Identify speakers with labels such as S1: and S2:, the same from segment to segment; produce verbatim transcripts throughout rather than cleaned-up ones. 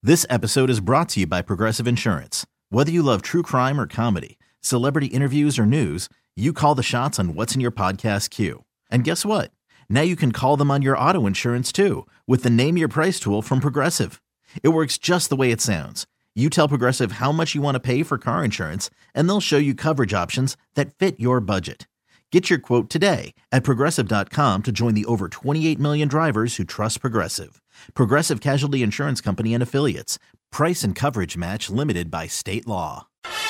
S1: This episode is brought to you by Progressive Insurance. Whether you love true crime or comedy, celebrity interviews or news, you call the shots on what's in your podcast queue. And guess what? Now you can call them on your auto insurance too with the Name Your Price tool from Progressive. It works just the way it sounds. You tell Progressive how much you want to pay for car insurance, and they'll show you coverage options that fit your budget. Get your quote today at Progressive dot com to join the over twenty-eight million drivers who trust Progressive. Progressive Casualty Insurance Company and Affiliates. Price and coverage match limited by state law.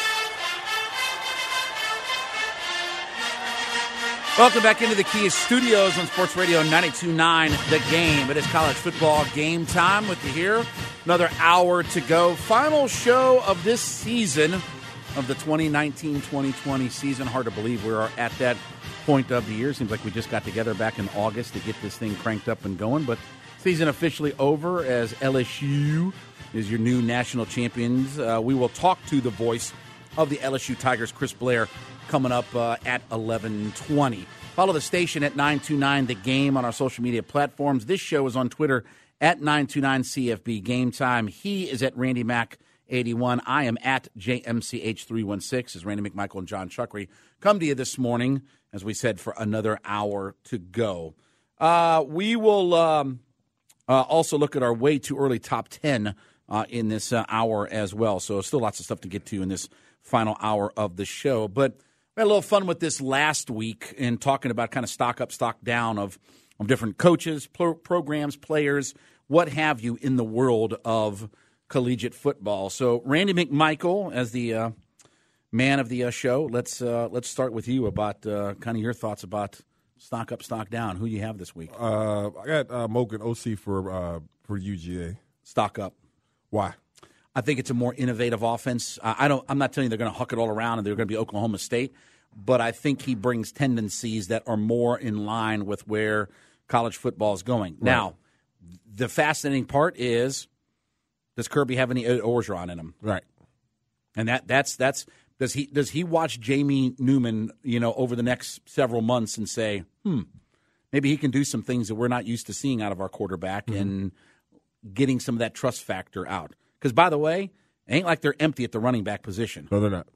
S2: Welcome back into the Kia Studios on Sports Radio ninety-two point nine The Game. It is college football game time with you here. Another hour to go. Final show of this season of the twenty nineteen twenty twenty season. Hard to believe we are at that point of the year. Seems like we just got together back in August to get this thing cranked up and going. But season officially over as L S U is your new national champions. Uh, we will talk to the voice of the L S U Tigers, Chris Blair, coming up uh, at eleven twenty. Follow the station at nine two nine The Game on our social media platforms. This show is on Twitter at nine two nine C F B Game Time. He is at Randy Mac eighty-one. I am at J M C H three one six as Randy McMichael and John Chuckery come to you this morning, as we said, for another hour to go. Uh, we will um, uh, also look at our way too early top ten uh, in this uh, hour as well. So still lots of stuff to get to in this final hour of the show. But we had a little fun with this last week in talking about kind of stock up, stock down of, of different coaches, pro- programs, players, what have you in the world of collegiate football. So Randy McMichael, as the uh, man of the uh, show, let's uh, let's start with you about uh, kind of your thoughts about stock up, stock down. Who you have this week?
S3: Uh, I got uh, Mogan O C for uh, for U G A.
S2: Stock up.
S3: Why?
S2: I think it's a more innovative offense. Uh, I don't. I'm not telling you they're going to huck it all around and they're going to be Oklahoma State, but I think he brings tendencies that are more in line with where college football is going. Right. Now, the fascinating part is, does Kirby have any Orgeron in him?
S3: Right.
S2: And that that's that's does he does he watch Jamie Newman, you know, over the next several months and say, hmm, maybe he can do some things that we're not used to seeing out of our quarterback, mm-hmm. and getting some of that trust factor out. Because, by the way, it ain't like they're empty at the running back position.
S3: No, they're not.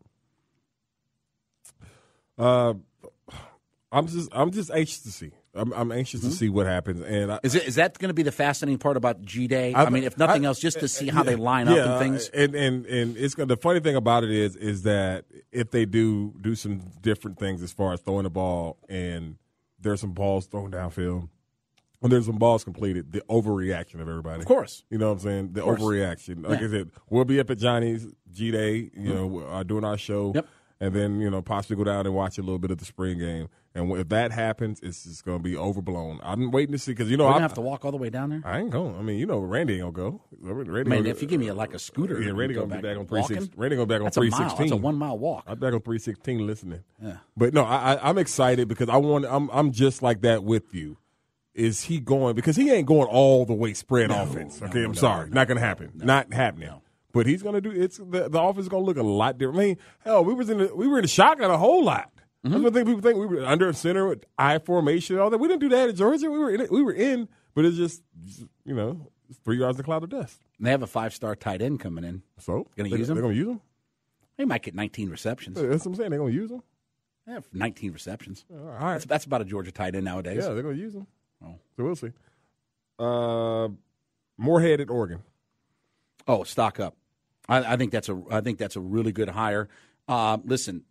S3: Uh, I'm just I'm just anxious to see. I'm, I'm anxious mm-hmm. to see what happens. And I,
S2: is it is that going to be the fascinating part about G-Day? I, I mean, if nothing I, else, just to see how yeah, they line
S3: yeah,
S2: up and things.
S3: And and and it's gonna, the funny thing about it is is that if they do do some different things as far as throwing the ball, and there's some balls thrown downfield, when there's some balls completed, the overreaction of everybody.
S2: Of course.
S3: You know what I'm saying? The overreaction. Like yeah. I said, we'll be up at Johnny's G-Day, you mm-hmm. know, uh, doing our show.
S2: Yep.
S3: And then, you know, possibly go down and watch a little bit of the spring game. And if that happens, it's just going to be overblown. I'm waiting to see because, you know,
S2: We're going
S3: to
S2: have to walk all the way down there?
S3: I ain't going. I mean, you know, Randy ain't going to go. Randy
S2: I mean,
S3: go,
S2: if you give me a, like a scooter.
S3: Yeah, Randy going to be back on three sixteen. Randy going to be back on
S2: That's
S3: three
S2: a mile.
S3: sixteen.
S2: That's a one-mile walk.
S3: I'm back on three sixteen listening.
S2: Yeah.
S3: But, no, I, I, I'm excited because I want, I'm, I'm just like that with you. Is he going – because he ain't going all the way spread
S2: no,
S3: offense.
S2: No,
S3: okay, I'm
S2: no,
S3: sorry.
S2: No,
S3: Not going to happen.
S2: No,
S3: Not happening.
S2: No.
S3: But he's going to do – it's the, the offense is going to look a lot different. I mean, hell, we was in the, we were in the shotgun a whole lot. Mm-hmm. That's what think people think we were under center with I formation and all that. We didn't do that at Georgia. We were in it, we were in, but it's just, you know, it's three yards in a cloud of dust.
S2: And they have a five-star tight end coming in.
S3: So?
S2: Going to use him?
S3: They're going to use him?
S2: They might get nineteen receptions.
S3: That's what I'm saying. They're going to use him?
S2: They have nineteen receptions.
S3: All right.
S2: That's, that's about a Georgia tight end nowadays.
S3: Yeah, they're going to use him.
S2: Oh.
S3: So we'll see. Uh, Moorhead at Oregon.
S2: Oh, stock up. I, I think that's a I think that's a really good hire. Uh, listen,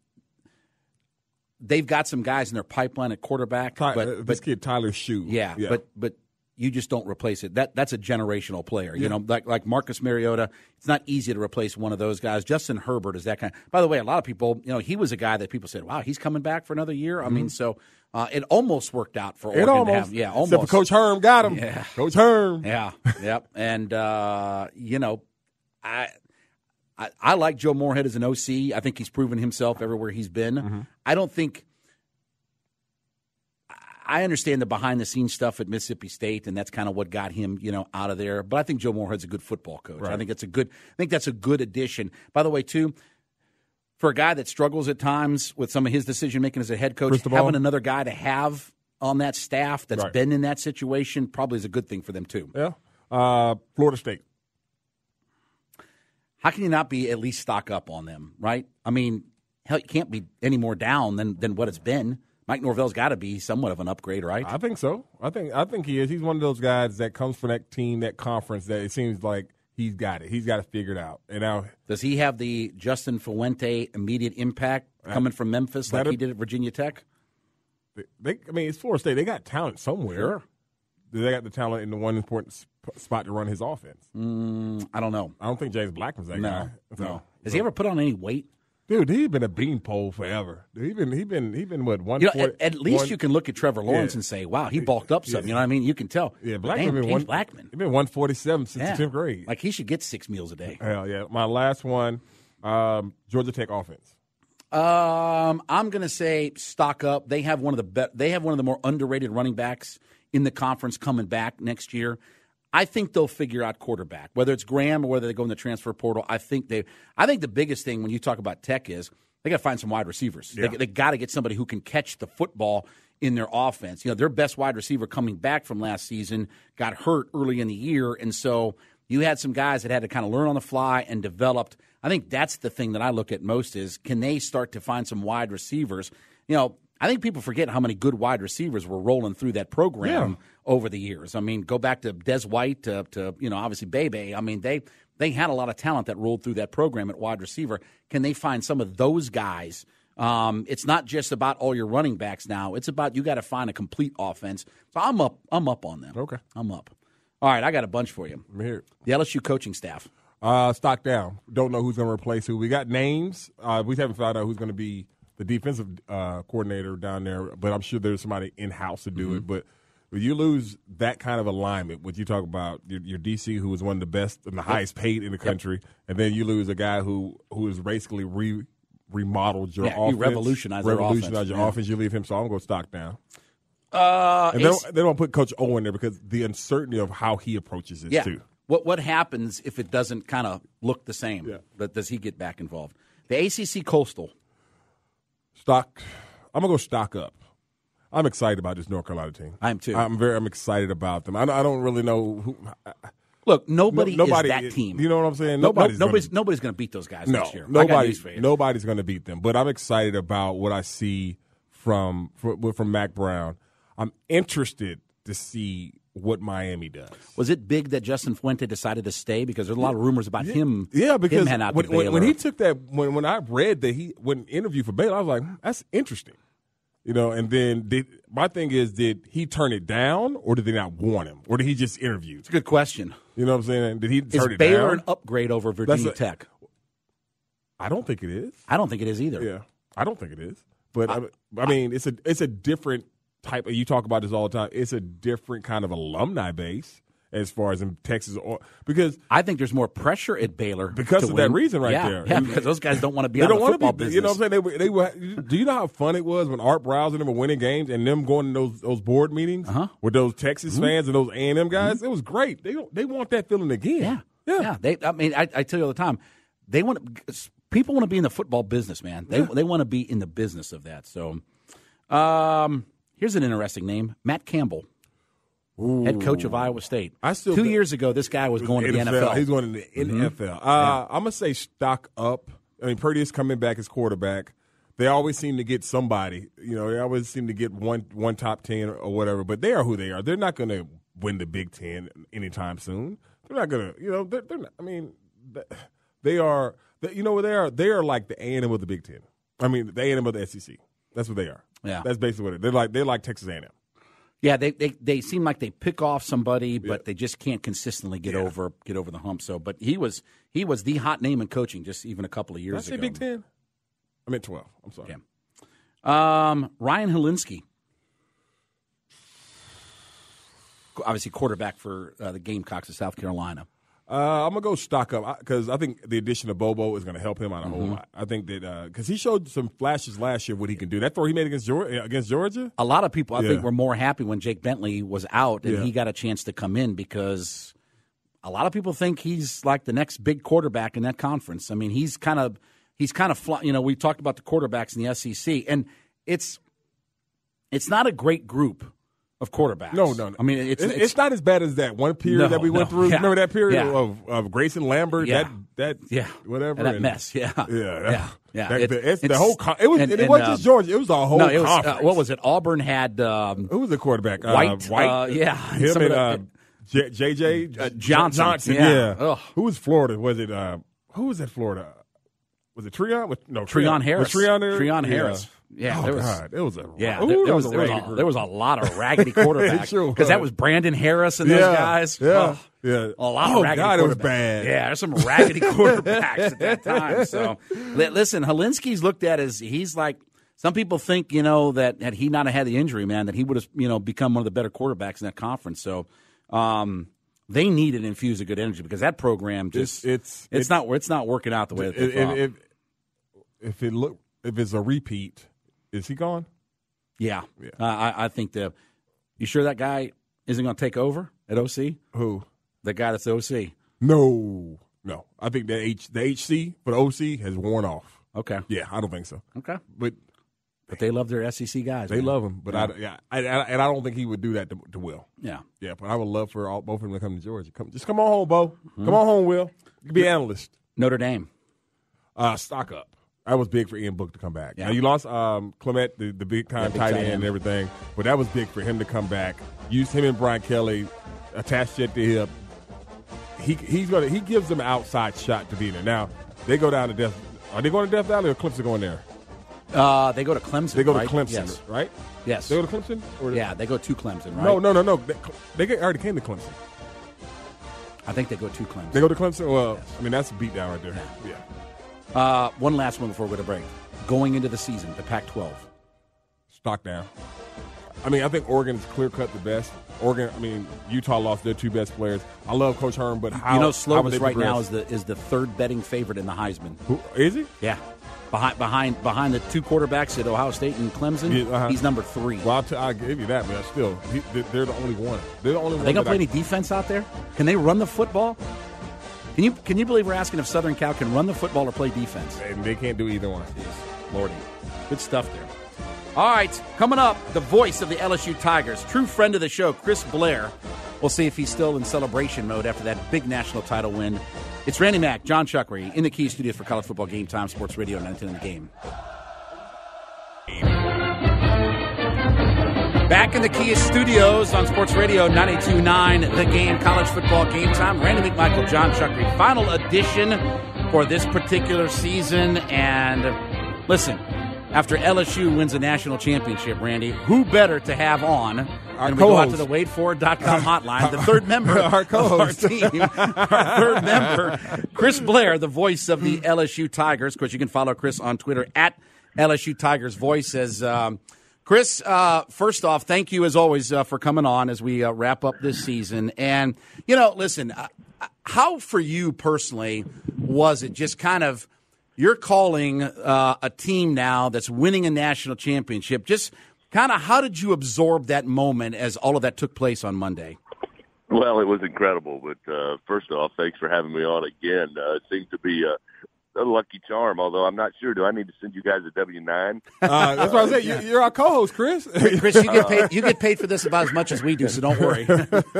S2: they've got some guys in their pipeline at quarterback.
S3: Ty,
S2: but,
S3: uh,
S2: but
S3: this kid Tyler Shoe.
S2: Yeah, yeah, but but you just don't replace it. That that's a generational player. Yeah. You know, like like Marcus Mariota. It's not easy to replace one of those guys. Justin Herbert is that kind. By the way, a lot of people, you know, he was a guy that people said, "Wow, he's coming back for another year." I mm-hmm. mean, so uh, it almost worked out for Oregon.
S3: It almost,
S2: to have, yeah, almost.
S3: Except for Coach Herm got him.
S2: Yeah.
S3: Coach Herm.
S2: Yeah, yep. And uh, you know, I. I, I like Joe Moorhead as an O C. I think he's proven himself everywhere he's been. Mm-hmm. I don't think – I understand the behind-the-scenes stuff at Mississippi State, and that's kind of what got him, you know, out of there. But I think Joe Moorhead's a good football coach. Right. I think that's a good – I think that's a good addition. By the way, too, for a guy that struggles at times with some of his decision-making as a head coach, having another guy to have on that staff that's
S3: right.
S2: been in that situation probably is a good thing for them, too.
S3: Yeah. Uh, Florida State.
S2: how can you not be at least stock up on them, right? I mean, hell, you can't be any more down than, than what it's been. Mike Norvell's got to be somewhat of an upgrade, right?
S3: I think so. I think I think he is. He's one of those guys that comes from that team, that conference, that it seems like he's got it. He's got it figured out. And now,
S2: does he have the Justin Fuente immediate impact coming from Memphis like he did at Virginia Tech?
S3: They, I mean, it's Florida State. They got talent somewhere.
S2: Sure.
S3: They got the talent in the one important sp- spot to run his offense.
S2: Mm, I don't know.
S3: I don't think James Blackman's that
S2: no,
S3: guy. So,
S2: no. Has so. he ever put on any weight?
S3: Dude, he's been a beanpole forever. He's been, he been, he been what one.
S2: You know, at, at least
S3: one,
S2: you can look at Trevor Lawrence yeah. and say, "Wow, he bulked up some." Yeah. You know what I mean? You can tell.
S3: Yeah, Blackman
S2: been
S3: been one.
S2: Blackman.
S3: He's been one forty-seven since
S2: yeah.
S3: the tenth grade.
S2: Like he should get six meals a day.
S3: Hell yeah! My last one, um, Georgia Tech offense.
S2: Um, I'm gonna say stock up. They have one of the be- They have one of the more underrated running backs in the conference coming back next year. I think they'll figure out quarterback, whether it's Graham or whether they go in the transfer portal. I think they. I think the biggest thing when you talk about Tech is they got to find some wide receivers. Yeah. They, they got to get somebody who can catch the football in their offense. You know, their best wide receiver coming back from last season got hurt early in the year, and so you had some guys that had to kind of learn on the fly and developed. I think that's the thing that I look at most is can they start to find some wide receivers? You know, I think people forget how many good wide receivers were rolling through that program yeah. over the years. I mean, go back to Des White to, to you know, obviously Bebe. I mean, they they had a lot of talent that rolled through that program at wide receiver. Can they find some of those guys? Um, it's not just about all your running backs now. It's about you got to find a complete offense. So I'm up. I'm up on them.
S3: Okay,
S2: I'm up. All right, I got a bunch for you.
S3: I'm here.
S2: The L S U coaching staff.
S3: Uh, stock down. Don't know who's going to replace who. We got names. Uh, we haven't found out who's going to be the defensive uh, coordinator down there, but I'm sure there's somebody in-house to do mm-hmm. it. But when you lose that kind of alignment, what you talk about, your, your D C, who is one of the best and the highest paid in the country, yep. and then you lose a guy who who is basically re, remodeled your
S2: yeah,
S3: offense.
S2: You revolutionize
S3: revolutionize
S2: your offense.
S3: your
S2: yeah.
S3: offense. You leave him, so I'm going to stock down.
S2: Uh,
S3: and they don't, they don't put Coach Owen there because the uncertainty of how he approaches this,
S2: yeah.
S3: too.
S2: What what happens if it doesn't kind of look the same?
S3: Yeah.
S2: But does he get back involved? The A C C Coastal.
S3: Stock. I'm gonna go stock up. I'm excited about this North Carolina team.
S2: I am too.
S3: I'm very. I'm excited about them. I, I don't really know who.
S2: Look, nobody,
S3: no, nobody
S2: is that team.
S3: You know what I'm saying?
S2: Nobody's no, nobody's, gonna, nobody's going to beat those guys
S3: no,
S2: next year.
S3: Nobody, nobody's going to beat them. But I'm excited about what I see from from, from Mac Brown. I'm interested to see what Miami does.
S2: Was it big that Justin Fuente decided to stay? Because there's a lot of rumors about
S3: yeah,
S2: him.
S3: Yeah, because
S2: him out
S3: when,
S2: to Baylor.
S3: when he took that, when when I read that he went interview for Baylor, I was like, hmm, that's interesting. You know, and then did, my thing is, did he turn it down, or did they not want him, or did he just interview?
S2: It's a good question.
S3: You know what I'm saying? Did he
S2: is
S3: turn it
S2: Baylor
S3: down?
S2: Baylor an upgrade over Virginia
S3: a,
S2: Tech?
S3: I don't think it is.
S2: I don't think it is either.
S3: Yeah, I don't think it is. But I, I, I mean, it's a it's a different type of, you talk about this all the time. It's a different kind of alumni base as far as in Texas, or because
S2: I think there's more pressure at Baylor
S3: because of
S2: win.
S3: that reason right
S2: yeah,
S3: there.
S2: Yeah, because those guys don't want to be
S3: they
S2: out
S3: don't
S2: of the football
S3: be,
S2: business.
S3: You know what I'm saying? They were, they were. Do you know how fun it was when Art Browse and them were winning games and them going to those those board meetings
S2: uh-huh.
S3: with those Texas mm-hmm. fans and those A and M guys? Mm-hmm. It was great. They they want that feeling again.
S2: Yeah,
S3: yeah.
S2: yeah. They, I mean, I, I tell you all the time, they want to, people want to be in the football business, man. They yeah. they want to be in the business of that. So, um, here's an interesting name: Matt Campbell.
S3: Ooh.
S2: Head coach of Iowa State.
S3: I still
S2: Two
S3: th-
S2: years ago, this guy was going to the N F L.
S3: He's going to the mm-hmm. N F L. Uh, yeah. I'm going to say stock up. I mean, Purdy is coming back as quarterback. They always seem to get somebody. You know, they always seem to get one one top ten or whatever. But they are who they are. They're not going to win the Big Ten anytime soon. They're not going to. You know, they're, they're not. I mean, they are. They, you know what they are? They are like the A and M of the Big Ten. I mean, the A and M of the S E C. That's what they are.
S2: Yeah,
S3: that's basically what it is. They're like they're like Texas A and M.
S2: Yeah, they, they they seem like they pick off somebody, but
S3: yeah.
S2: they just can't consistently get
S3: yeah.
S2: over get over the hump. So, but he was he was the hot name in coaching just even a couple of years
S3: Did I say
S2: ago.
S3: Big Ten? I meant twelve. I'm sorry.
S2: Okay. Um, Ryan Helinski, obviously quarterback for uh, the Gamecocks of South Carolina.
S3: Uh, I'm gonna go stock up because I think the addition of Bobo is going to help him out a whole
S2: mm-hmm.
S3: lot. I think that because uh, he showed some flashes last year what he can do. That throw he made against Georgia, against Georgia.
S2: A lot of people, I
S3: yeah.
S2: think, were more happy when Jake Bentley was out and
S3: yeah.
S2: he got a chance to come in because a lot of people think he's like the next big quarterback in that conference. I mean, he's kind of he's kind of fly, you know. We talked about the quarterbacks in the S E C, and it's it's not a great group of quarterbacks.
S3: No, no, no.
S2: I mean, it's
S3: it's,
S2: it's,
S3: it's not as bad as that one period
S2: No,
S3: that we went
S2: no,
S3: through.
S2: yeah.
S3: Remember that period
S2: Yeah.
S3: of, of Grayson Lambert?
S2: Yeah.
S3: That that
S2: yeah,
S3: whatever.
S2: that
S3: and-
S2: mess. Yeah,
S3: Yeah,
S2: yeah, yeah.
S3: That,
S2: It-
S3: the, it's, the
S2: it's-
S3: whole. Con- it was.
S2: and-
S3: it
S2: and,
S3: wasn't
S2: uh,
S3: just Georgia. It was a whole.
S2: no, it was uh,
S3: conference.
S2: what was it? Auburn had um,
S3: Who was the quarterback? Uh,
S2: White.
S3: White.
S2: Uh, yeah,
S3: Him
S2: some
S3: and
S2: of
S3: uh,
S2: the-
S3: J- J J
S2: Uh, Johnson.
S3: Johnson.
S2: Yeah.
S3: Yeah.
S2: Ugh.
S3: Who was Florida? Was it? Uh, who was at Florida? Was it Treon? With, no,
S2: Treon Harris.
S3: Was Treon there?
S2: Treon
S3: Yeah.
S2: Harris. Yeah,
S3: oh,
S2: there was.
S3: God. It was a.
S2: Yeah,
S3: ooh,
S2: there, there
S3: that
S2: was,
S3: a
S2: there, was
S3: raggedy
S2: a,
S3: group.
S2: there was a lot of raggedy quarterbacks.
S3: It sure
S2: Because that
S3: was.
S2: was Brandon Harris and those
S3: yeah,
S2: guys.
S3: Yeah.
S2: Oh,
S3: yeah.
S2: a lot
S3: oh,
S2: of raggedy
S3: God,
S2: quarterbacks.
S3: it was bad.
S2: Yeah, there's some raggedy quarterbacks at that time. So, li- listen, Helinski's looked at as he's like, some people think, you know, that had he not have had the injury, man, that he would have, you know, become one of the better quarterbacks in that conference. So, um, they needed to infuse a good energy because that program just,
S3: It's,
S2: it's,
S3: it's,
S2: not, it's not working out the way that they
S3: if,
S2: thought.
S3: if, if it look, if it's a repeat, is he gone?
S2: Yeah,
S3: Yeah.
S2: Uh, I, I think the. You sure that guy isn't going to take over at O C?
S3: Who?
S2: The guy that's O C.
S3: No, no. I think the H the H C for the O C has worn off.
S2: Okay.
S3: Yeah, I don't think so.
S2: Okay.
S3: But
S2: But they love their S E C guys.
S3: they
S2: man.
S3: love him. But
S2: Yeah.
S3: I, yeah, I, I, and I don't think he would do that to, to Will.
S2: Yeah.
S3: Yeah, but I would love for all, both of them to come to Georgia. Come, just come on home, Bo. Come on home, Will. You can be an analyst.
S2: Notre Dame.
S3: Uh, stock up. That was big for Ian Book to come back.
S2: Yeah.
S3: Now you lost um, Clement, the, the big time
S2: Yeah, big
S3: tight
S2: tight
S3: end
S2: end.
S3: and everything, but that was big for him to come back. Use him and Brian Kelly, attached it to hip. He he's gonna he gives them an outside shot to be in there. Now they go down to Death. Are they going to Death Valley or Clemson going there?
S2: Uh, they go to Clemson.
S3: They go
S2: right?
S3: to Clemson,
S2: Yes.
S3: right?
S2: Yes.
S3: They go to Clemson. Or
S2: Yeah, they go to Clemson, right?
S3: No, no, no, no. They, they get- already came to Clemson.
S2: I think they go to Clemson.
S3: They go to Clemson. Well, I mean that's a beatdown right there. Yeah.
S2: Uh, one last one before we go to break. Going into the season, the Pac twelve.
S3: Stock down. I mean, I think Oregon is clear cut the best. Oregon, I mean, Utah lost their two best players. I love Coach Herm, but how
S2: you know,
S3: how would
S2: Slovis
S3: they
S2: right now
S3: progress?
S2: is the is the third betting favorite in the Heisman.
S3: Who, is he?
S2: Yeah, behind behind behind the two quarterbacks at Ohio State and Clemson.
S3: Yeah, uh-huh.
S2: He's number three.
S3: Well, I'll t- I'll give you that, but still, he, they- they're the only one. They're the only
S2: Are
S3: one.
S2: they going
S3: that
S2: to play
S3: I-
S2: any defense out there? Can they run the football? Can you can you believe we're asking if Southern Cal can run the football or play defense?
S3: And they can't do either one.
S2: Lordy. Good stuff there. All right, coming up, the voice of the L S U Tigers, true friend of the show, Chris Blair. We'll see if he's still in celebration mode after that big national title win. It's Randy Mack, John Chuckery, in the Key Studios for College Football Game Time, Sports Radio nineteen in the Game. Back in the Kia Studios on Sports Radio ninety-two point nine, The Game, College Football Game Time. Randy McMichael, John Chuckery, final edition for this particular season. And listen, after L S U wins a national championship, Randy, who better to have on
S3: Our
S2: when we go out to
S3: co-host.
S2: the wade ford dot com hotline, the third member
S3: Our co-host.
S2: of our team, our third member, Chris Blair, the voice of the L S U Tigers. Of course, you can follow Chris on Twitter at L S U Tigers Voice. As um, Chris, uh, first off, thank you as always uh, for coming on as we uh, wrap up this season. And, you know, listen, uh, how for you personally was it just kind of – you're calling uh, a team now that's winning a national championship. Just kind of how did you absorb that moment as all of that took place on Monday?
S4: Well, it was incredible. But uh, first off, thanks for having me on again. Uh, it seems to be a, a lucky charm, although I'm not sure. Do I need to send you guys a W nine?
S3: Uh, that's what I said. You, you're our co-host, Chris.
S2: Chris, you get paid. You get paid for this about as much as we do, so don't worry.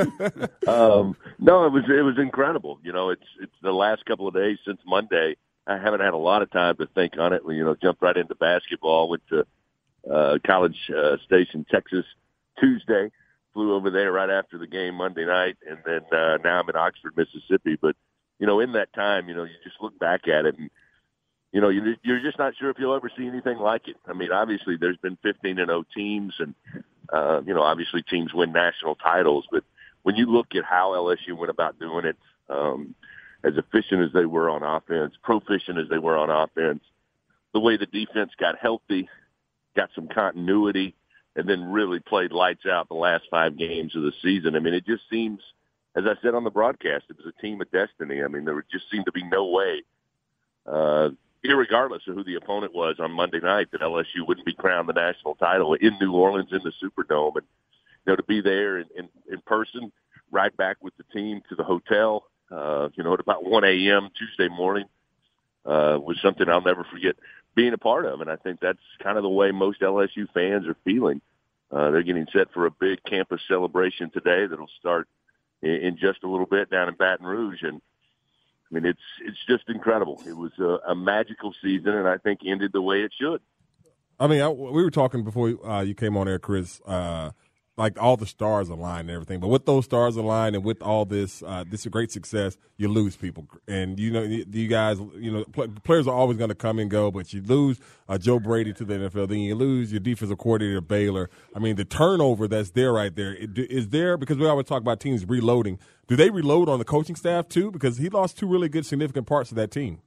S4: um, no, it was it was incredible. You know, it's it's the last couple of days since Monday. I haven't had a lot of time to think on it. We, you know, jumped right into basketball. Went to uh, College uh, Station, Texas, Tuesday. Flew over there right after the game Monday night, and then uh, now I'm in Oxford, Mississippi. But you know, in that time, you know, you just look back at it, and you know, you, you're just not sure if you'll ever see anything like it. I mean, obviously, there's been fifteen and oh teams, and uh, you know, obviously, teams win national titles. But when you look at how L S U went about doing it, um, as efficient as they were on offense, proficient as they were on offense, the way the defense got healthy, got some continuity, and then really played lights out the last five games of the season. I mean, it just seems, as I said on the broadcast, it was a team of destiny. I mean, there just seemed to be no way, uh, irregardless of who the opponent was on Monday night, that L S U wouldn't be crowned the national title in New Orleans in the Superdome. And, you know, to be there in, in, in person, right back with the team to the hotel, uh, you know, at about one a.m. Tuesday morning, uh, was something I'll never forget being a part of. And I think that's kind of the way most L S U fans are feeling. Uh, they're getting set for a big campus celebration today that'll start in, in just a little bit down in Baton Rouge. And, I mean, it's it's just incredible. It was a, a magical season, and I think ended the way it should.
S3: I mean, I, we were talking before uh, you came on there, Chris, uh, like all the stars aligned and everything. But with those stars aligned and with all this uh, this great success, you lose people. And, you know, you, you guys, you know, pl- players are always going to come and go, but you lose uh, Joe Brady to the N F L, then you lose your defensive coordinator, Baylor. I mean, the turnover that's there right there, is there, because we always talk about teams reloading, do they reload on the coaching staff too? Because he lost two really good, significant parts of that team.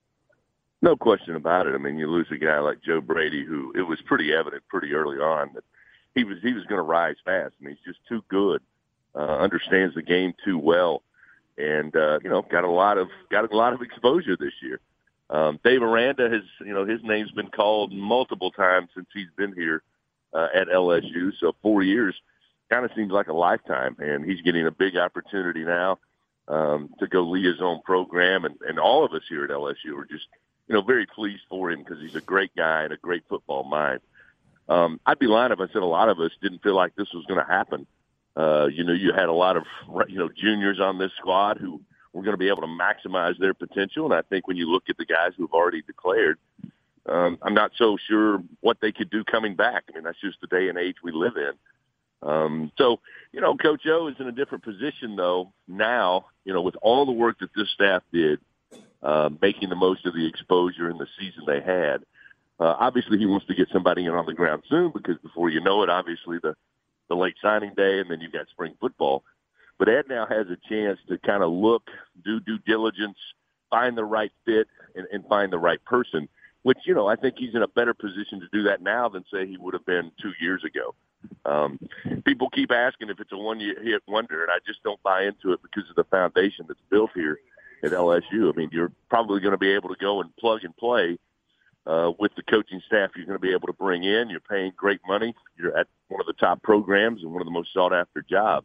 S4: No question about it. I mean, you lose a guy like Joe Brady, who it was pretty evident pretty early on that he was he was going to rise fast. I mean, he's just too good, uh, understands the game too well, and uh, you know, got a lot of got a lot of exposure this year. Um, Dave Aranda has, you know, his name's been called multiple times since he's been here uh, at L S U. So four years kind of seems like a lifetime, and he's getting a big opportunity now um, to go lead his own program, and, and all of us here at L S U are just, you know, very pleased for him because he's a great guy and a great football mind. Um, I'd be lying if I said a lot of us didn't feel like this was going to happen. Uh, you know, you had a lot of, you know, juniors on this squad who were going to be able to maximize their potential. And I think when you look at the guys who have already declared, um, I'm not so sure what they could do coming back. I mean, that's just the day and age we live in. Um, so, you know, Coach O is in a different position, though, now, you know, with all the work that this staff did, Uh, making the most of the exposure in the season they had. Uh, obviously, he wants to get somebody in on the ground soon because before you know it, obviously, the, the late signing day, and then you've got spring football. But Ed now has a chance to kind of look, do due diligence, find the right fit, and, and find the right person, which, you know, I think he's in a better position to do that now than, say, he would have been two years ago. Um, people keep asking if it's a one-hit wonder, and I just don't buy into it because of the foundation that's built here at L S U. I mean, you're probably going to be able to go and plug and play uh, with the coaching staff you're going to be able to bring in. You're paying great money. You're at one of the top programs and one of the most sought-after jobs.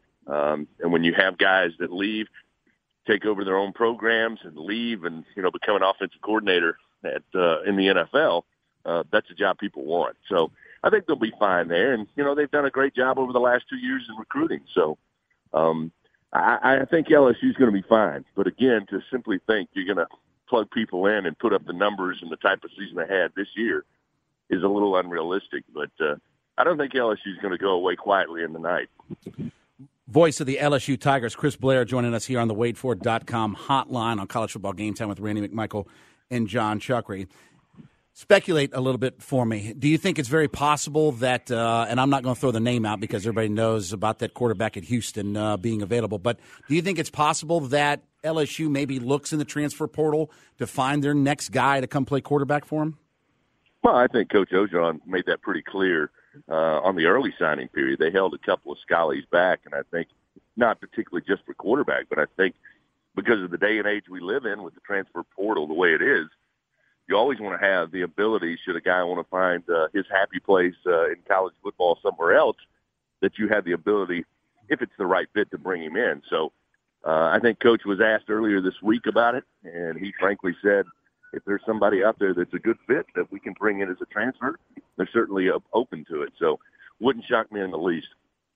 S4: Um, and when you have guys that leave, take over their own programs and leave and, you know, become an offensive coordinator at uh, in the N F L, uh, that's a job people want. So I think they'll be fine there. And, you know, they've done a great job over the last two years in recruiting. So, um I, I think L S U is going to be fine. But, again, to simply think you're going to plug people in and put up the numbers and the type of season they had this year is a little unrealistic. But uh, I don't think L S U is going to go away quietly in the night.
S2: Voice of the L S U Tigers, Chris Blair, joining us here on the Wade Ford dot com hotline on College Football Game Time with Randy McMichael and John Chuckery. Speculate a little bit for me. Do you think it's very possible that, uh, and I'm not going to throw the name out because everybody knows about that quarterback at Houston uh, being available, but do you think it's possible that L S U maybe looks in the transfer portal to find their next guy to come play quarterback for them?
S4: Well, I think Coach Ojon made that pretty clear uh, on the early signing period. They held a couple of Scallies back, and I think not particularly just for quarterback, but I think because of the day and age we live in with the transfer portal the way it is, you always want to have the ability, should a guy want to find uh, his happy place uh, in college football somewhere else, that you have the ability, if it's the right fit, to bring him in. So uh, I think Coach was asked earlier this week about it, and he frankly said, if there's somebody out there that's a good fit that we can bring in as a transfer, they're certainly uh, open to it. So wouldn't shock me in the least.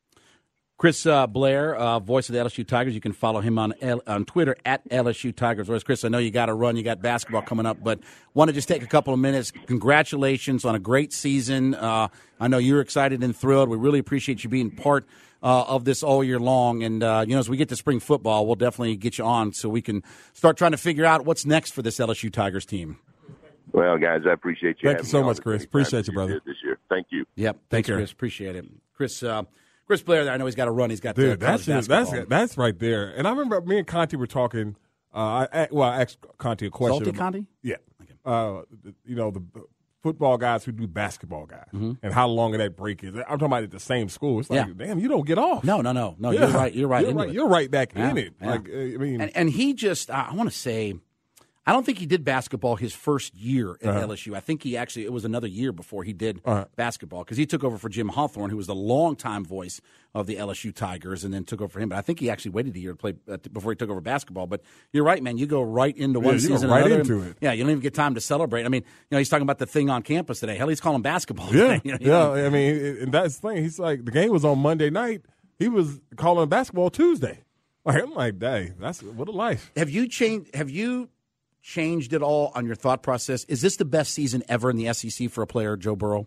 S2: Chris uh, Blair, uh, voice of the L S U Tigers. You can follow him on L- on Twitter at L S U Tigers. Whereas, Chris, I know you got to run. You got basketball coming up, but want to just take a couple of minutes. Congratulations on a great season. Uh, I know you're excited and thrilled. We really appreciate you being part uh, of this all year long. And, uh, you know, as we get to spring football, we'll definitely get you on so we can start trying to figure out what's next for this L S U Tigers team.
S4: Well, guys, I appreciate you.
S3: Thank you so much, Chris. Appreciate you, brother.
S4: This year. Thank you.
S2: Yep. Thanks, Chris. Appreciate it. Chris, uh, Chris Blair, I know he's got to run. He's got
S3: Dude,
S2: the
S3: that's
S2: college
S3: just, that's
S2: basketball.
S3: that's right there. And I remember me and Conti were talking. Uh, I, well, I asked Conti a question.
S2: Salty
S3: about,
S2: Conti?
S3: Yeah. Okay. Uh, you know, the football guys who do basketball guys, mm-hmm. and how long of that break is. I'm talking about at the same school. It's like, yeah. damn, you don't get off.
S2: No, no, no, no.
S3: Yeah.
S2: You're right. You're right.
S3: You're right.
S2: It.
S3: You're right back
S2: yeah.
S3: in it.
S2: Yeah.
S3: Like, I mean,
S2: and, and he just, I want to say, I don't think he did basketball his first year at
S3: Uh-huh.
S2: L S U. I think he actually, it was another year before he did
S3: Uh-huh.
S2: basketball because he took over for Jim Hawthorne, who was the longtime voice of the L S U Tigers, and then took over for him. But I think he actually waited a year to play uh, before he took over basketball. But you're right, man. You go right into one
S3: Yeah, you go
S2: season,
S3: right
S2: another,
S3: into
S2: and-
S3: it.
S2: Yeah, you don't even get time to celebrate. I mean, you know, he's talking about the thing on campus today. Hell, he's calling basketball.
S3: Yeah,
S2: today. You know,
S3: yeah. I mean, it- and that's the thing. He's like, the game was on Monday night. He was calling basketball Tuesday. Like, I'm like, dang, that's what a life.
S2: Have you changed? Have you changed at all on your thought process? Is this the best season ever in the S E C for a player, Joe Burrow?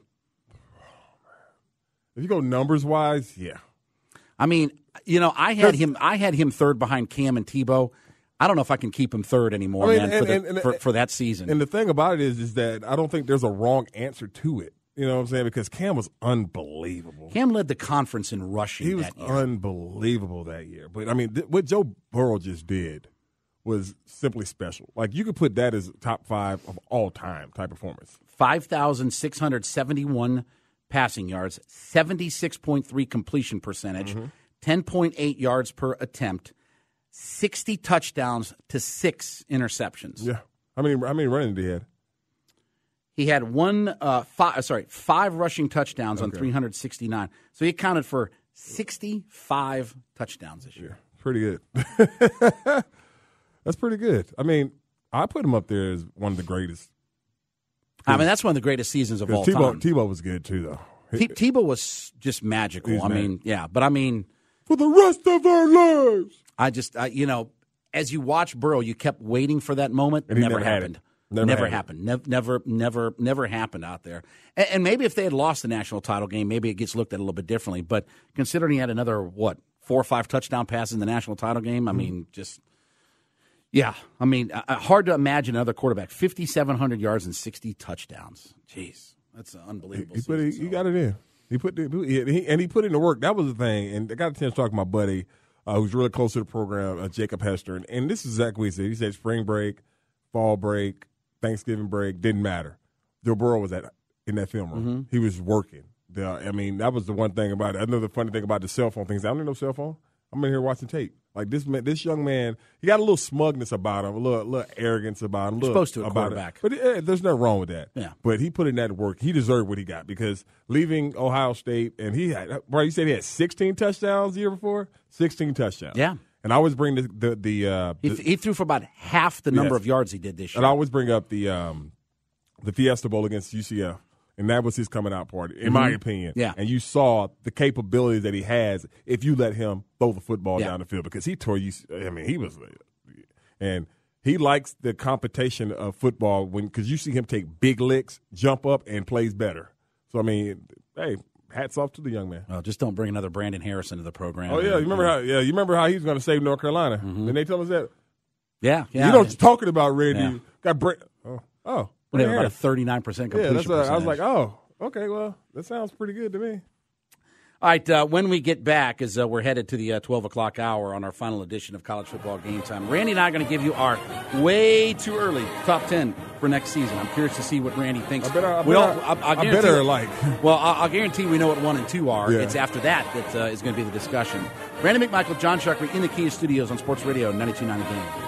S3: If you go numbers wise, yeah.
S2: I mean, you know, I had him. I had him third behind Cam and Tebow. I don't know if I can keep him third anymore,
S3: I mean,
S2: man,
S3: and-
S2: for, the,
S3: and- and-
S2: for, for that season.
S3: And the thing about it is, is that I don't think there's a wrong answer to it. You know what I'm saying? Because Cam was unbelievable.
S2: Cam led the conference in rushing
S3: He was
S2: that year.
S3: unbelievable that year. But I mean, th- what Joe Burrow just did was simply special. Like, you could put that as top five of all time type performance.
S2: five thousand six hundred seventy-one passing yards, seventy-six point three completion percentage,
S3: Mm-hmm.
S2: ten point eight yards per attempt, sixty touchdowns to six interceptions.
S3: Yeah. How many? How many running did he have?
S2: He had one, uh, five, sorry, five rushing touchdowns on
S3: Okay.
S2: three hundred sixty-nine. So he accounted for sixty-five touchdowns this year.
S3: Pretty good. That's pretty good. I mean, I put him up there as one of the greatest.
S2: I mean, that's one of the greatest seasons of all
S3: Tebow,
S2: time.
S3: Tebow was good too, though.
S2: T- Tebow was just magical.
S3: He's
S2: I
S3: mad.
S2: mean, yeah, but I mean,
S3: For the rest of our lives.
S2: I just, I, you know, as you watch Burrow, you kept waiting for that moment.
S3: And he
S2: never,
S3: never had
S2: happened.
S3: it. Never
S2: Never,
S3: had it.
S2: happened. Never, never, never, never happened out there. And, and maybe if they had lost the national title game, maybe it gets looked at a little bit differently. But considering he had another, what, four or five touchdown passes in the national title game, I
S3: Mm-hmm.
S2: mean, just, yeah. I mean, uh, hard to imagine another quarterback. fifty-seven hundred yards and sixty touchdowns. Jeez, that's an unbelievable
S3: He put
S2: season,
S3: it, he
S2: so.
S3: got it in. He put the, he, and he put in the work. That was the thing. And I got a chance to talk to my buddy uh, who's really close to the program, uh, Jacob Hester. And, and this is exactly what he said. He said spring break, fall break, Thanksgiving break, didn't matter. Joe Burrow was at in that film room.
S2: Mm-hmm.
S3: He was working. The, I mean, that was the one thing about it. Another funny thing about the cell phone things. I don't need no cell phone. I'm in here watching tape. Like this man, this young man, he got a little smugness about him, a little, little arrogance about him. A little,
S2: Supposed to a
S3: about
S2: quarterback.
S3: It. But eh, there's nothing wrong with that.
S2: Yeah.
S3: But he put in that work. He deserved what he got because leaving Ohio State, and he had, bro, you said he had sixteen touchdowns the year before? sixteen touchdowns.
S2: Yeah.
S3: And I always bring the, the, the, uh,
S2: He,
S3: the
S2: he threw for about half the number
S3: Yes.
S2: of yards he did this year.
S3: and I always bring up the, um, the Fiesta Bowl against U C F. And that was his coming out party, in my opinion.
S2: Yeah.
S3: And you saw the capabilities that he has if you let him throw the football
S2: Yeah.
S3: down the field because he tore you. I mean, he was, and he likes the competition of football when because you see him take big licks, jump up, and plays better. So I mean, hey, hats off to the young man.
S2: Well, just don't bring another Brandon Harrison to the program.
S3: Oh yeah, you remember how? Yeah, you remember how he was going to save North Carolina? Didn't they tell us that?
S2: Yeah, yeah.
S3: You know what you're talking about, Randy?
S2: Yeah.
S3: Got Brent. Oh, oh.
S2: They have about a
S3: Harris.
S2: thirty-nine percent
S3: Yeah,
S2: completion
S3: that's what, I was
S2: percentage.
S3: like, oh, okay, well, that sounds pretty good to me.
S2: All right, uh, when we get back, as uh, we're headed to the uh, twelve o'clock hour on our final edition of College Football Game Time, Randy and I are going to give you our way too early top ten for next season. I'm curious to see what Randy thinks.
S3: I bet I, I,
S2: We
S3: bet
S2: all-
S3: I,
S2: I- I
S3: I
S2: guarantee-
S3: better like.
S2: Well, I'll, I'll guarantee we know what one and two are.
S3: Yeah.
S2: It's after that that uh, is going to be the discussion. Randy McMichael, John Chuckery in the Kia Studios on Sports Radio ninety-two point nine The Game.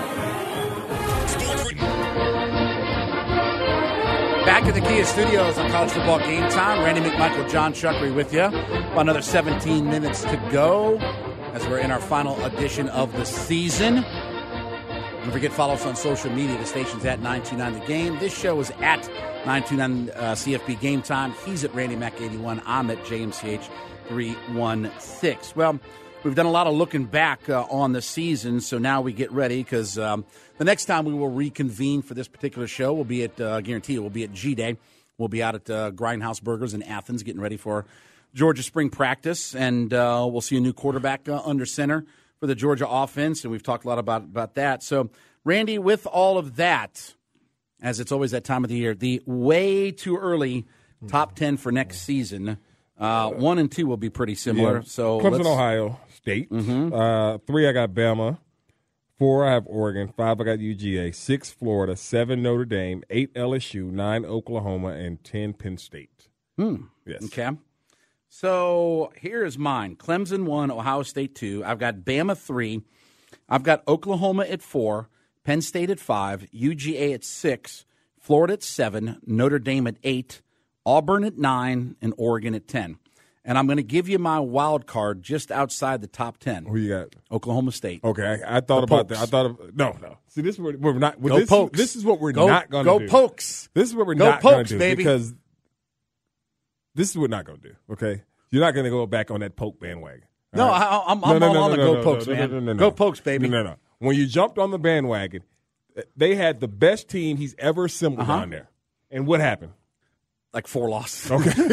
S2: Back at the Kia Studios on College Football Game Time. Randy McMichael, John Chuckery with you. About another seventeen minutes to go as we're in our final edition of the season. Don't forget, follow us on social media. The station's at nine two nine The Game. This show is at nine two nine uh, C F B Game Time. He's at Randy Mac eighty-one. I'm at J M C H three one six. Well, we've done a lot of looking back uh, on the season, so now we get ready because um, the next time we will reconvene for this particular show will be at, uh, I guarantee it will be at G-Day. We'll be out at uh, Grindhouse Burgers in Athens getting ready for Georgia spring practice, and uh, we'll see a new quarterback uh, under center for the Georgia offense, and we've talked a lot about, about that. So, Randy, with all of that, as it's always that time of the year, the way too early top ten for next season, uh, one and two will be pretty similar.
S3: Yeah.
S2: So
S3: Clemson,
S2: let's-
S3: Ohio State.
S2: Mm-hmm.
S3: Uh, three, I got Bama. Four, I have Oregon. Five, I got U G A. Six, Florida. Seven, Notre Dame. Eight, L S U. Nine, Oklahoma. And ten, Penn State.
S2: Hmm.
S3: Yes.
S2: Okay. So here is mine. Clemson one, Ohio State two. I've got Bama three. I've got Oklahoma at four, Penn State at five, U G A at six, Florida at seven, Notre Dame at eight, Auburn at nine, and Oregon at ten. And I'm going to give you my wild card just outside the top ten.
S3: Who you got?
S2: Oklahoma State.
S3: Okay, I, I thought
S2: Go
S3: about
S2: Pokes.
S3: that. I thought of, no, no. See, this is what we're not.
S2: Go
S3: this,
S2: Pokes.
S3: This is what we're
S2: go,
S3: not going to
S2: go
S3: do.
S2: Go Pokes.
S3: This is what we're
S2: go
S3: not going
S2: Pokes,
S3: to do
S2: baby.
S3: because this is what we're not going to do. Okay, you're not going to go back on that Poke bandwagon.
S2: No,
S3: right?
S2: I, I'm,
S3: no,
S2: I'm
S3: no,
S2: all
S3: no,
S2: on
S3: no,
S2: the
S3: no,
S2: Go
S3: no,
S2: Pokes,
S3: no,
S2: man.
S3: No, no, no, no.
S2: Go Pokes, baby.
S3: No, no, no. When you jumped on the bandwagon, they had the best team he's ever assembled
S2: Uh-huh.
S3: down there. And what happened?
S2: Like four losses.
S3: Okay.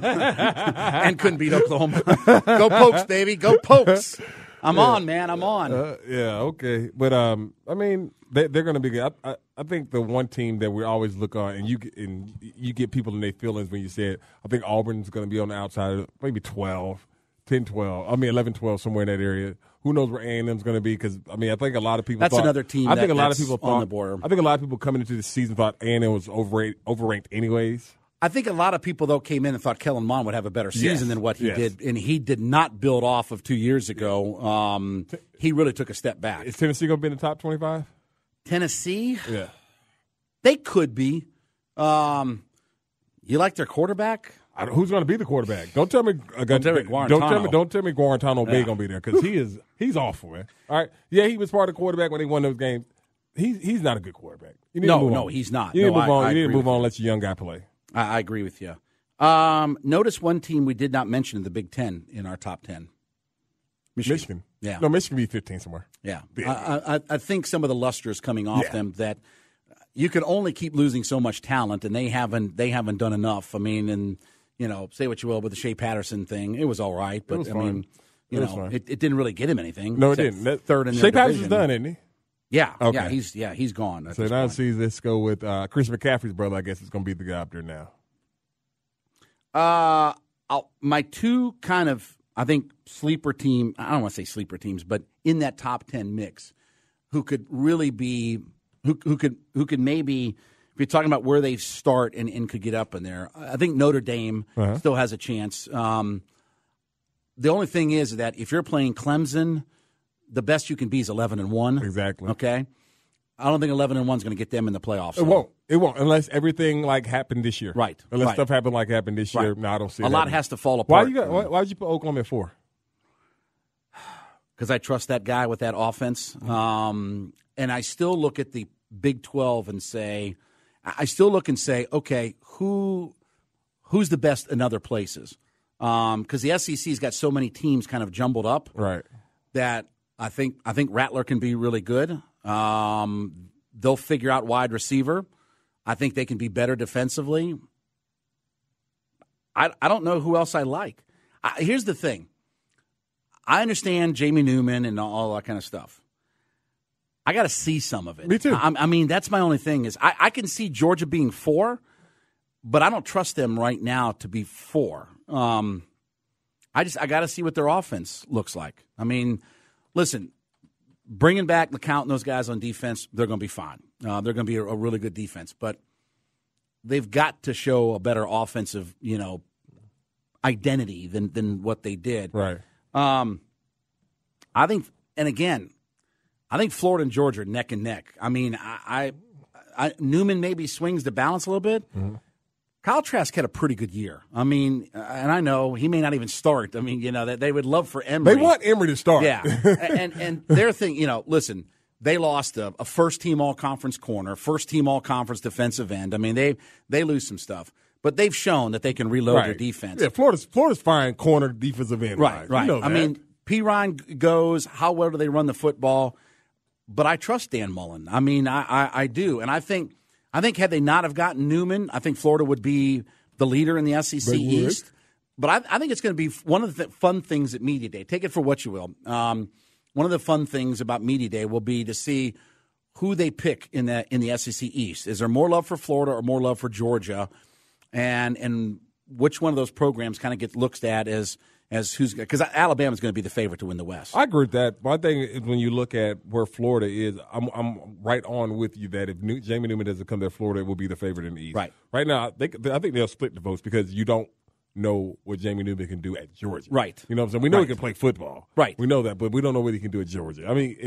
S2: And couldn't beat Oklahoma. Go Pokes, baby. Go Pokes. I'm yeah. on, man. I'm on.
S3: Uh, yeah, okay. But, um, I mean, they, they're going to be good. I, I, I think the one team that we always look on, and you get, and you get people in their feelings when you say it, I think Auburn's going to be on the outside, maybe twelve, ten, twelve. I mean, eleven, twelve, somewhere in that area. Who knows where A and M's going to be? Because, I mean, I think a lot of people
S2: That's
S3: thought,
S2: another team
S3: I think
S2: that,
S3: a lot
S2: that's
S3: of people thought,
S2: on the border.
S3: I think a lot of people coming into the season thought A and M was overrated, overranked anyways.
S2: I think a lot of people, though, came in and thought Kellen Mond would have a better season
S3: yes.
S2: than what he
S3: yes.
S2: did, and he did not build off of two years ago. Um, he really took a step back.
S3: Is Tennessee going to be in the top twenty-five?
S2: Tennessee?
S3: Yeah.
S2: They could be. Um, you like their quarterback?
S3: I don't, who's going to be the quarterback? Don't tell me. Uh,
S2: Don't tell me
S3: Don't tell me.
S2: Guarantano.
S3: Don't tell me Guarantano Bay
S2: Yeah.
S3: going to be there because he is. He's awful, man. All right. Yeah, he was part of the quarterback when they won those games. He's he's not a good quarterback. You need
S2: No,
S3: to move
S2: no,
S3: on.
S2: he's not.
S3: You need
S2: No,
S3: to move
S2: I-
S3: on.
S2: I
S3: you need to
S2: agree
S3: move
S2: with
S3: on.
S2: you.
S3: And let your young guy play.
S2: I, I agree with you. Um, notice one team we did not mention in the Big Ten in our top ten. Michigan.
S3: Michigan.
S2: Yeah.
S3: No, Michigan be fifteen somewhere.
S2: Yeah.
S3: Yeah.
S2: I, I, I think some of the luster is coming off
S3: Yeah.
S2: them that you can only keep losing so much talent, and they haven't they haven't done enough. I mean, and you know, say what you will with the Shea Patterson thing, it was all right, but
S3: was
S2: I
S3: fine.
S2: mean, you
S3: It was
S2: know,
S3: fine.
S2: it, it didn't really get him anything.
S3: No, it
S2: except
S3: didn't. That,
S2: Third in
S3: Shea
S2: their
S3: Patterson's
S2: division.
S3: done, isn't he?
S2: Yeah,
S3: Okay.
S2: yeah, he's yeah he's gone. at
S3: So
S2: this
S3: now
S2: point.
S3: see, let's go with uh, Chris McCaffrey's brother. I guess it's going to be the guy up there now.
S2: Uh, I'll, my two kind of, I think, sleeper team, I don't want to say sleeper teams, but in that top ten mix, who could really be, who, who could who could maybe, if you're talking about where they start and, and could get up in there, I think Notre Dame
S3: Uh-huh.
S2: still has a chance. Um, the only thing is that if you're playing Clemson, the best you can be is eleven and one.
S3: Exactly.
S2: Okay? I don't think eleven and one is going to get them in the playoffs.
S3: It won't. It won't unless everything like happened this year.
S2: Right,
S3: Unless
S2: right.
S3: stuff happened like happened this year.
S2: Right.
S3: No, I don't see
S2: A
S3: it
S2: lot
S3: happening.
S2: has to fall
S3: Why
S2: apart.
S3: you got? Why, why did you put Oklahoma at four?
S2: Because I trust that guy with that offense. Um, and I still look at the Big twelve and say, I still look and say, okay, who who's the best in other places? Because um, the S E C's got so many teams kind of jumbled up
S3: Right.
S2: that I think I think Rattler can be really good. Um, they'll figure out wide receiver. I think they can be better defensively. I I don't know who else I like. I, here's the thing. I understand Jamie Newman and all that kind of stuff. I got to see some of it.
S3: Me too.
S2: I, I mean, that's my only thing is I, I can see Georgia being four, but I don't trust them right now to be four. Um, I just I got to see what their offense looks like. I mean, listen, bringing back LeCount and those guys on defense, they're going to be fine. Uh, they're going to be a, a really good defense, but they've got to show a better offensive, you know, identity than than what they did.
S3: Right.
S2: Um, I think, and again, I think Florida and Georgia are neck and neck. I mean, I, I, I Newman maybe swings the balance a little bit. Mm-hmm. Kyle Trask had a pretty good year. I mean, and I know he may not even start. I mean, you know, that they would love for Emory.
S3: They want Emory to start.
S2: Yeah, and and their thing, you know, listen, they lost a, a first team all conference corner, first team all conference defensive end. I mean, they they lose some stuff, but they've shown that they can reload
S3: Right.
S2: their defense.
S3: Yeah, Florida's Florida's fine corner defensive end.
S2: Right, right.
S3: You know
S2: I
S3: that.
S2: mean, P. Ryan goes, how well do they run the football? But I trust Dan Mullen. I mean, I, I, I do. And I think I think had they not have gotten Newman, I think Florida would be the leader in the S E C
S3: They would.
S2: East. But I, I think it's going to be one of the th- fun things at Media Day. Take it for what you will. Um, one of the fun things about Media Day will be to see who they pick in the in the S E C East. Is there more love for Florida or more love for Georgia? And and which one of those programs kind of gets looked at as as who's because Alabama's going to be the favorite to win the West.
S3: I agree with that. My thing is when you look at where Florida is, I'm I'm right on with you that if New, Jamie Newman doesn't come to Florida, it will be the favorite in the East.
S2: Right.
S3: Right now, they, I think they'll split the votes because you don't know what Jamie Newman can do at Georgia.
S2: Right.
S3: You know what I'm saying? We know
S2: Right.
S3: he can play football.
S2: Right.
S3: We know that, but we don't know what he can do at Georgia. I mean, and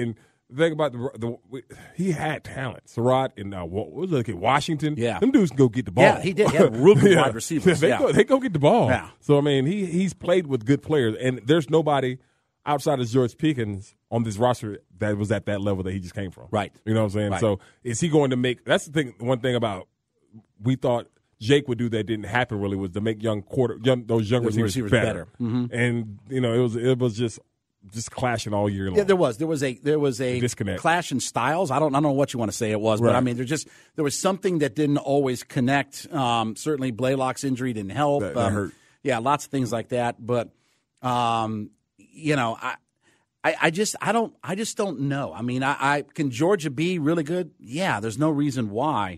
S3: the thing about the, the he had talent. Surratt and uh, what was it? Washington.
S2: Yeah,
S3: them dudes can go get the ball.
S2: Yeah, he did. He had real good
S3: yeah.
S2: wide receivers.
S3: they
S2: yeah.
S3: go, they go get the ball.
S2: Yeah.
S3: So I mean, he he's played with good players, and there's nobody outside of George Pickens on this roster that was at that level that he just came from.
S2: Right.
S3: You know what I'm saying?
S2: Right.
S3: So is he going to make? That's the thing. One thing about we thought Jake would do that didn't happen really was to make young quarter young, those young
S2: Those
S3: receivers,
S2: receivers
S3: better.
S2: better. Mm-hmm.
S3: And you know, it was it was just just clashing all year long.
S2: Yeah, there was there was a there was a
S3: Disconnect.
S2: clash in styles. I don't I don't know what you want to say it was, but
S3: Right.
S2: I mean, there just there was something that didn't always connect. Um, certainly, Blaylock's injury didn't help.
S3: That- that
S2: um,
S3: hurt.
S2: Yeah, lots of things like that. But um, you know, I. I, I just I don't I just don't know. I mean, I, I can Georgia be really good? Yeah, there's no reason why.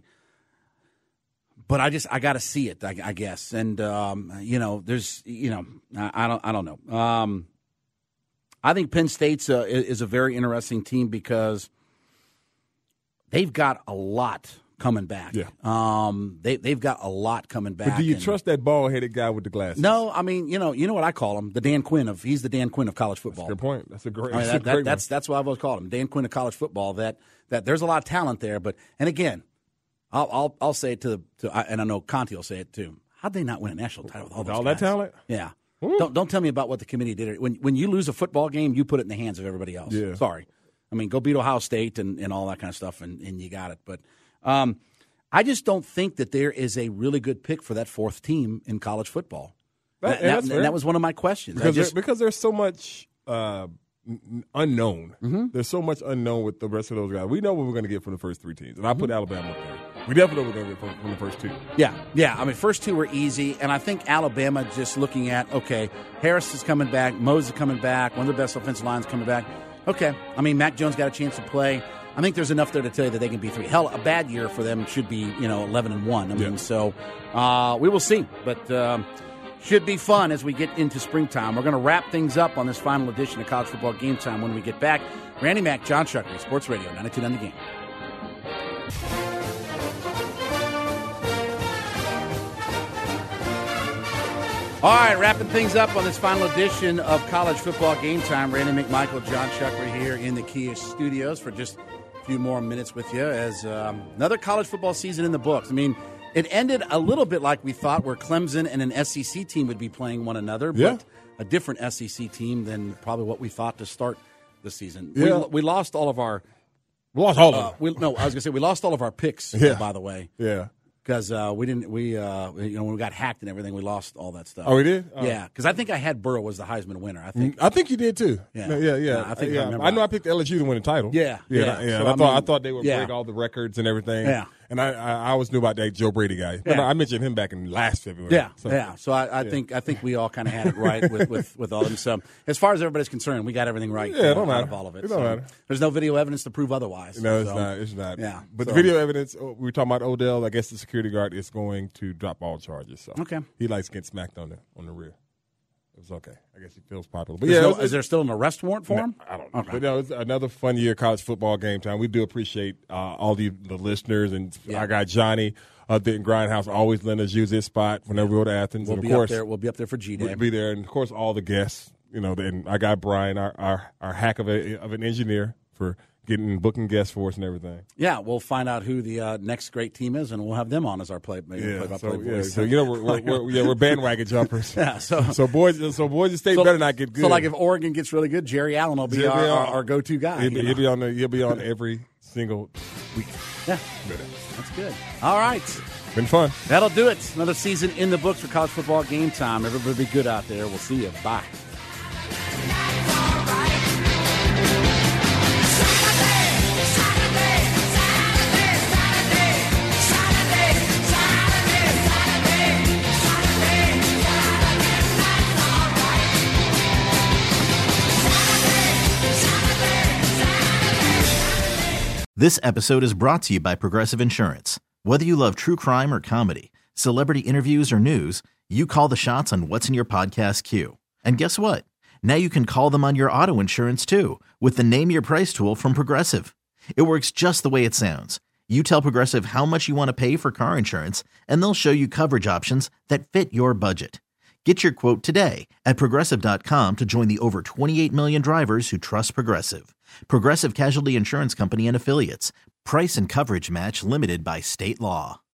S2: But I just I got to see it, I, I guess. And um, you know, there's you know I, I don't I don't know. Um, I think Penn State's a, is a very interesting team because they've got a lot coming back.
S3: Yeah.
S2: Um, they they've got a lot coming back.
S3: But do you
S2: and-
S3: trust that bald-headed guy with the glasses?
S2: No, I mean, you know, you know what I call him, the Dan Quinn of he's the Dan Quinn of college football.
S3: Good point. That's a great.
S2: I mean,
S3: that's
S2: that,
S3: a
S2: that,
S3: great
S2: that's that's what I've always called him, Dan Quinn of college football. That that there's a lot of talent there, but and again, I'll I'll, I'll say it to the to, and I know Conti will say it too. How'd they not win a national title with all
S3: With
S2: those
S3: all
S2: guys?
S3: that talent?
S2: Yeah. Don't don't tell me about what the committee did. When when you lose a football game, you put it in the hands of everybody else.
S3: Yeah.
S2: Sorry, I mean go beat Ohio State and, and all that kind of stuff, and, and you got it. But um, I just don't think that there is a really good pick for that fourth team in college football.
S3: That-
S2: and,
S3: and
S2: that,
S3: that's fair.
S2: and that was one of my questions. I
S3: because
S2: just,
S3: there, because there's so much uh, n- unknown.
S2: Mm-hmm.
S3: There's so much unknown with the rest of those guys. We know what we're going to get from the first three teams, and I
S2: Mm-hmm.
S3: put Alabama up there. We definitely know what we're going to get from, from the first two.
S2: Yeah, yeah. I mean, first two were easy, and I think Alabama just looking at, okay, Harris is coming back, Moses is coming back, one of the best offensive lines coming back. Okay, I mean, Mac Jones got a chance to play. I think there's enough there to tell you that they can be three. Hell, a bad year for them should be, you know, eleven and one. I mean,
S3: Yeah.
S2: so uh, we will see, but um, should be fun as we get into springtime. We're going to wrap things up on this final edition of College Football Game Time when we get back. Randy Mack, John Shuckery, Sports Radio ninety-two nine The Game. All right, wrapping things up on this final edition of College Football Game Time. Randy McMichael, John Shuckery here in the Kia Studios for just a few more minutes with you as um, another college football season in the books. I mean, it ended a little bit like we thought, where Clemson and an S E C team would be playing one another,
S3: Yeah.
S2: but a different S E C team than probably what we thought to start the season.
S3: Yeah.
S2: We, we lost all of our
S3: We lost all
S2: uh,
S3: of them.
S2: we, no, I was going to say we lost all of our picks,
S3: Yeah.
S2: by the way.
S3: Yeah.
S2: Because uh, we didn't, we uh, you know, when we got hacked and everything, we lost all that stuff.
S3: Oh, we did? Oh.
S2: Yeah, because I think I had Burrow as the Heisman winner. I think.
S3: I think you did too.
S2: Yeah.
S3: No, yeah, yeah.
S2: Yeah, I think I
S3: yeah.
S2: remember
S3: I know
S2: that.
S3: I picked L S U to win the title.
S2: Yeah,
S3: yeah,
S2: yeah.
S3: yeah.
S2: So,
S3: And I
S2: I
S3: thought I
S2: mean,
S3: thought they would
S2: yeah.
S3: break all the records and everything.
S2: Yeah.
S3: And I, I, I always knew about that Joe Brady guy.
S2: Yeah.
S3: I mentioned him back in last February.
S2: Yeah,
S3: So-
S2: yeah. So I, I think I think we all kind of had it right with, with, with all of them. So as far as everybody's concerned, we got everything right.
S3: Yeah, it
S2: uh,
S3: don't
S2: out
S3: matter.
S2: of all of it.
S3: It don't
S2: So
S3: matter.
S2: There's no video evidence to prove otherwise.
S3: No, it's
S2: So,
S3: not. It's not.
S2: Yeah.
S3: But
S2: So-
S3: the video evidence, oh, we were talking about Odell. I guess the security guard is going to drop all charges. So
S2: Okay.
S3: he likes getting smacked on the on the rear. It was okay. I guess he feels popular. But
S2: There's
S3: yeah,
S2: no-
S3: it was-
S2: is there still an arrest warrant for him?
S3: I don't know.
S2: Okay.
S3: But no, it's another fun year of college football game time. We do appreciate uh, all the, the listeners, and
S2: Yeah.
S3: I got Johnny up there in Grindhouse always letting us use his spot whenever we go to Athens.
S2: We'll
S3: and
S2: be
S3: of course,
S2: up there. We'll be up there for G Day.
S3: we'll be there, and of course all the guests. You know, and I got Brian, our our, our hack of a of an engineer, for getting booking guests for us and everything.
S2: Yeah, we'll find out who the uh, next great team is, and we'll have them on as our play.
S3: Yeah,
S2: play by
S3: so,
S2: play
S3: yeah,
S2: voice.
S3: so you know we're, we're, we're yeah we're bandwagon jumpers.
S2: Yeah, so-
S3: so boys so boys and state
S2: So-
S3: better not get good.
S2: So, like, if Oregon gets really good, Jerry Allen will be
S3: Jerry
S2: our, our,
S3: Allen-
S2: our go-to guy.
S3: he'll be,
S2: you know?
S3: he'll be on the, he'll be on every single week.
S2: Yeah, that's good. All right.
S3: Been fun.
S2: That'll do it. Another season in the books for College Football Game Time. Everybody be good out there. We'll see you. Bye.
S1: This episode is brought to you by Progressive Insurance. Whether you love true crime or comedy, celebrity interviews or news, you call the shots on what's in your podcast queue. And guess what? Now you can call them on your auto insurance too with the Name Your Price tool from Progressive. It works just the way it sounds. You tell Progressive how much you want to pay for car insurance, and they'll show you coverage options that fit your budget. Get your quote today at Progressive dot com to join the over twenty-eight million drivers who trust Progressive. Progressive Casualty Insurance Company and Affiliates. Price and coverage match limited by state law.